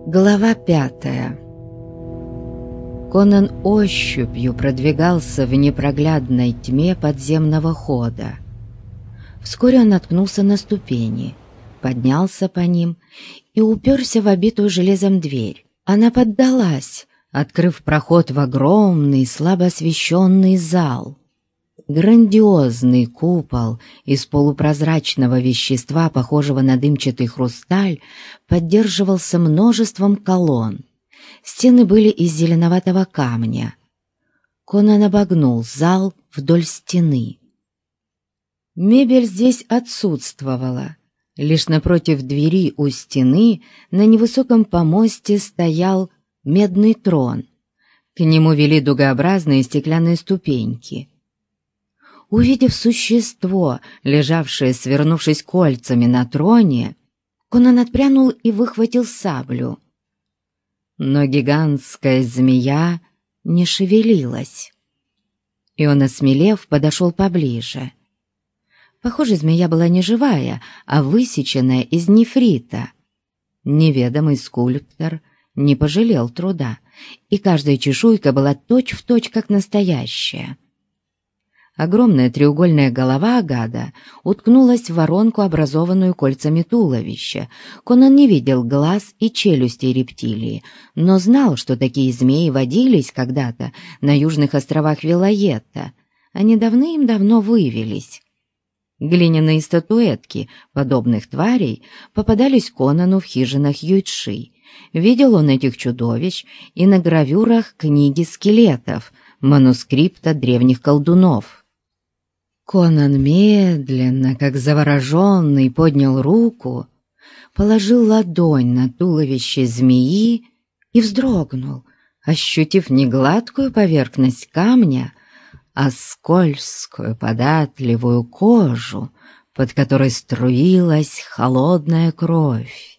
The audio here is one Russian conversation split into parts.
Глава 5. Конан ощупью продвигался в непроглядной тьме подземного хода. Вскоре он наткнулся на ступени, поднялся по ним и уперся в обитую железом дверь. Она поддалась, открыв проход в огромный, слабо освещенный зал. Грандиозный купол из полупрозрачного вещества, похожего на дымчатый хрусталь, поддерживался множеством колонн. Стены были из зеленоватого камня. Конан обогнул зал вдоль стены. Мебель здесь отсутствовала. Лишь напротив двери у стены на невысоком помосте стоял медный трон. К нему вели дугообразные стеклянные ступеньки. Увидев существо, лежавшее, свернувшись кольцами на троне, Конан отпрянул и выхватил саблю. Но гигантская змея не шевелилась, и он, осмелев, подошел поближе. Похоже, змея была не живая, а высеченная из нефрита. Неведомый скульптор не пожалел труда, и каждая чешуйка была точь-в-точь, как настоящая. Огромная треугольная голова гада уткнулась в воронку, образованную кольцами туловища. Конан не видел глаз и челюстей рептилии, но знал, что такие змеи водились когда-то на южных островах Вилоетта. Они давным-давно вывелись. Глиняные статуэтки подобных тварей попадались Конану в хижинах Юйчжи. Видел он этих чудовищ и на гравюрах книги скелетов, манускрипта древних колдунов. Конан медленно, как завороженный, поднял руку, положил ладонь на туловище змеи и вздрогнул, ощутив не гладкую поверхность камня, а скользкую податливую кожу, под которой струилась холодная кровь.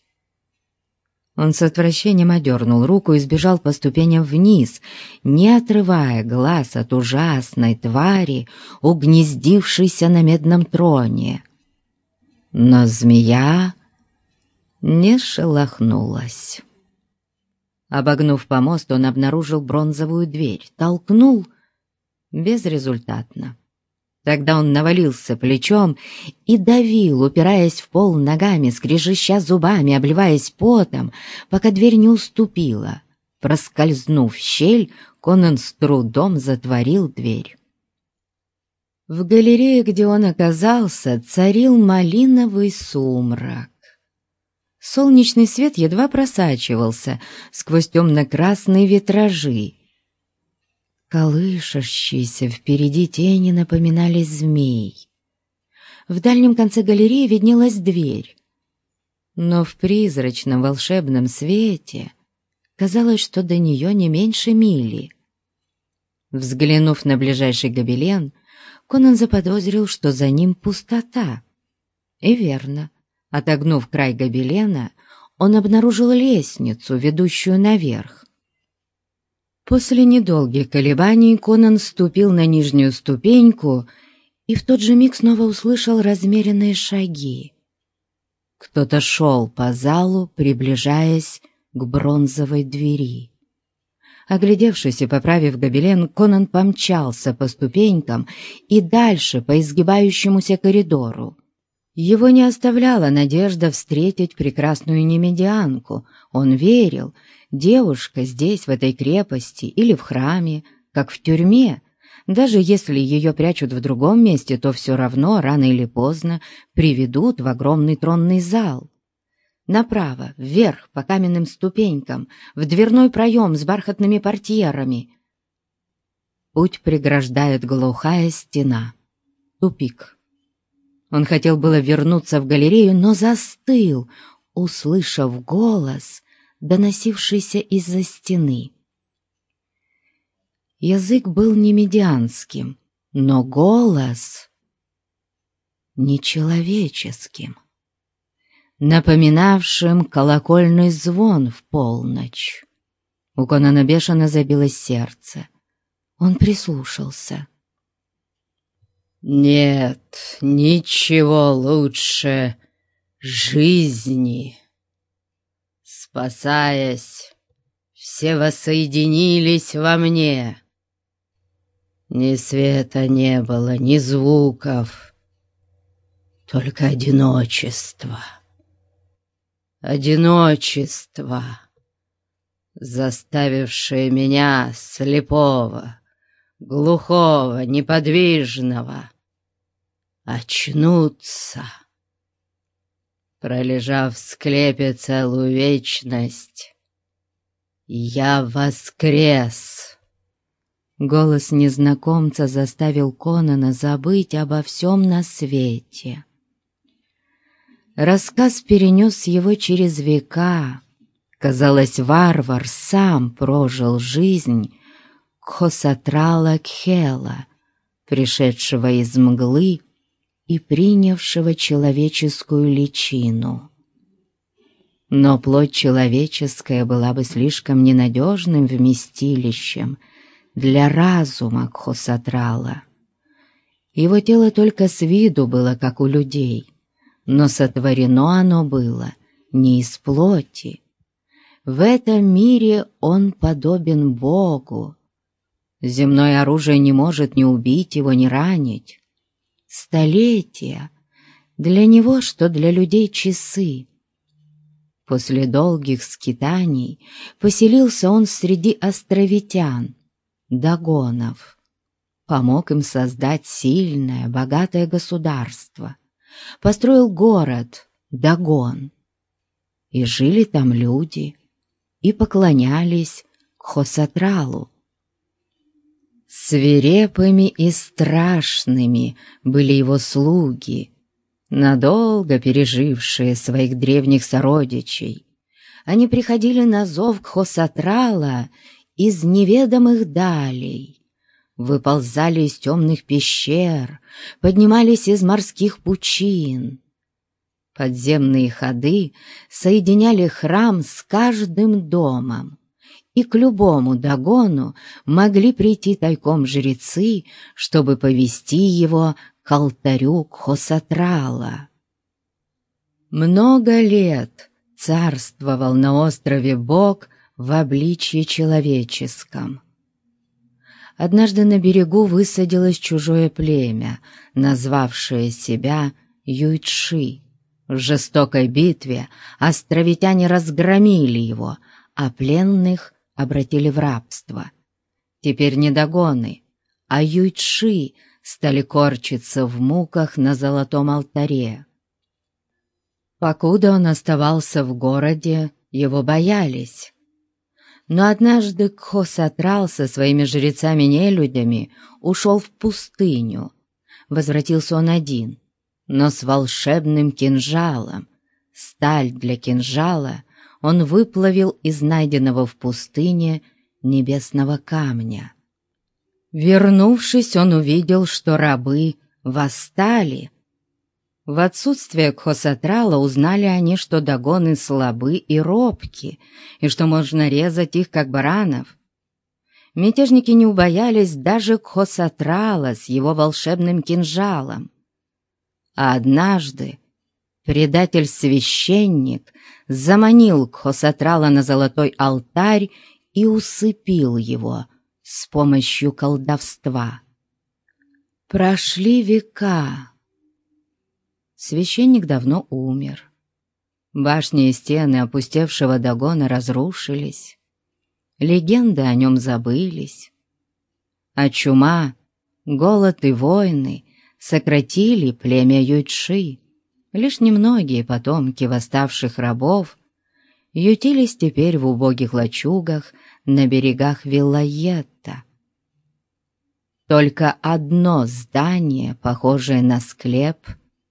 Он с отвращением одернул руку и сбежал по ступеням вниз, не отрывая глаз от ужасной твари, угнездившейся на медном троне. Но змея не шелохнулась. Обогнув помост, он обнаружил бронзовую дверь, толкнул безрезультатно. Тогда он навалился плечом и давил, упираясь в пол ногами, скрежеща зубами, обливаясь потом, пока дверь не уступила. Проскользнув в щель, Конан с трудом затворил дверь. В галерее, где он оказался, царил малиновый сумрак. Солнечный свет едва просачивался сквозь темно-красные витражи. Колышащиеся впереди тени напоминали змей. В дальнем конце галереи виднелась дверь, но в призрачном волшебном свете казалось, что до нее не меньше мили. Взглянув на ближайший гобелен, Конан заподозрил, что за ним пустота. И верно, отогнув край гобелена, он обнаружил лестницу, ведущую наверх. После недолгих колебаний Конан ступил на нижнюю ступеньку и в тот же миг снова услышал размеренные шаги. Кто-то шел по залу, приближаясь к бронзовой двери. Оглядевшись и поправив гобелен, Конан помчался по ступенькам и дальше по изгибающемуся коридору. Его не оставляла надежда встретить прекрасную немедианку. Он верил, девушка здесь, в этой крепости или в храме, как в тюрьме. Даже если ее прячут в другом месте, то все равно, рано или поздно, приведут в огромный тронный зал. Направо, вверх, по каменным ступенькам, в дверной проем с бархатными портьерами. Путь преграждает глухая стена. Тупик. Он хотел было вернуться в галерею, но застыл, услышав голос, доносившийся из-за стены. Язык был не медианским, но голос нечеловеческим, напоминавшим колокольный звон в полночь. У Конана бешено забилось сердце. Он прислушался. «Нет ничего лучше жизни», Спасаясь, все воссоединились во мне. Ни света не было, ни звуков, только одиночество. Одиночество, заставившее меня, слепого, глухого, неподвижного, очнуться. Пролежав в склепе целую вечность, я воскрес. Голос незнакомца заставил Конана забыть обо всем на свете. Рассказ перенес его через века. Казалось, варвар сам прожил жизнь Кхосатрала Кхела, пришедшего из мглы и принявшего человеческую личину. Но плоть человеческая была бы слишком ненадежным вместилищем для разума Кхосатрала. Его тело только с виду было, как у людей, но сотворено оно было не из плоти. В этом мире он подобен Богу. Земное оружие не может ни убить его, ни ранить. Столетия для него, что для людей часы. После долгих скитаний поселился он среди островитян, дагонов, помог им создать сильное, богатое государство, построил город Дагон. И жили там люди, и поклонялись Кхосатралу. Свирепыми и страшными были его слуги, надолго пережившие своих древних сородичей. Они приходили на зов Кхосатрала из неведомых далей, выползали из темных пещер, поднимались из морских пучин. Подземные ходы соединяли храм с каждым домом, и к любому дагону могли прийти тайком жрецы, чтобы повести его к алтарю Кхосатрала. Много лет царствовал на острове Бог в обличье человеческом. Однажды на берегу высадилось чужое племя, назвавшее себя Юйчжи. В жестокой битве островитяне разгромили его, а пленных обратили в рабство. Теперь не дагоны, а Юйчжи стали корчиться в муках на золотом алтаре. Покуда он оставался в городе, его боялись. Но однажды Кхосатрал со своими жрецами-нелюдями ушел в пустыню. Возвратился он один, но с волшебным кинжалом. Сталь для кинжала он выплавил из найденного в пустыне небесного камня. Вернувшись, он увидел, что рабы восстали. В отсутствие Кхосатрала узнали они, что дагоны слабы и робки, и что можно резать их, как баранов. Мятежники не убоялись даже Кхосатрала с его волшебным кинжалом. А однажды предатель-священник заманил Кхосатрала на золотой алтарь и усыпил его с помощью колдовства. Прошли века. Священник давно умер. Башни и стены опустевшего дагона разрушились. Легенды о нем забылись. А чума, голод и войны сократили племя Юйчжи. Лишь немногие потомки восставших рабов ютились теперь в убогих лачугах на берегах Вилайетта. Только одно здание, похожее на склеп,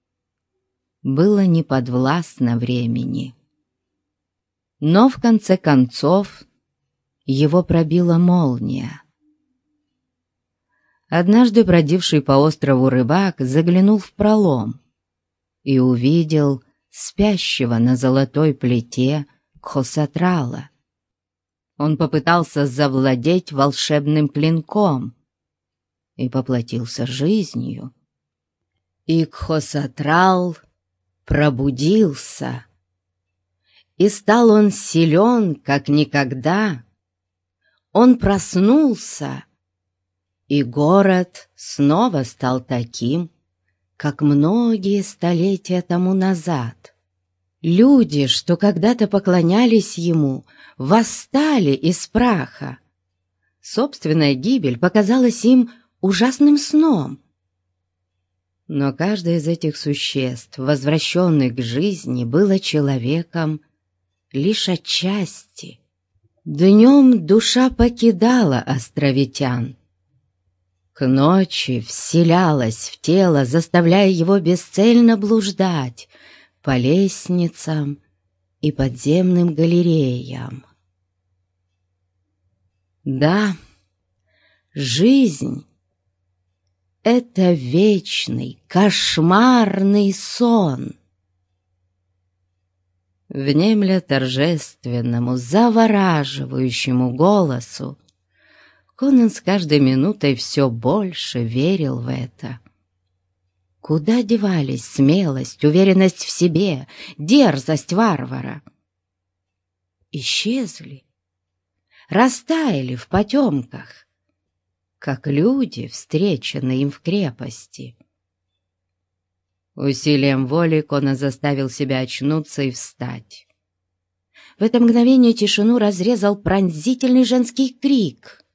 было неподвластно времени. Но в конце концов его пробила молния. Однажды бродивший по острову рыбак заглянул в пролом и увидел спящего на золотой плите Кхосатрала. Он попытался завладеть волшебным клинком и поплатился жизнью. И Кхосатрал пробудился. и стал он силен, как никогда. Он проснулся, и город снова стал таким, как многие столетия тому назад. Люди, что когда-то поклонялись ему, восстали из праха. Собственная гибель показалась им ужасным сном. Но каждое из этих существ, возвращенных к жизни, было человеком лишь отчасти. Днем душа покидала островитян. К ночи вселялась в тело, заставляя его бесцельно блуждать по лестницам и подземным галереям. Да, жизнь — это вечный, кошмарный сон. Внемля торжественному, завораживающему голосу, Конан с каждой минутой все больше верил в это. Куда девались смелость, уверенность в себе, дерзость варвара? Исчезли, растаяли в потемках, как люди, встреченные им в крепости. Усилием воли Конан заставил себя очнуться и встать. В это мгновение тишину разрезал пронзительный женский крик.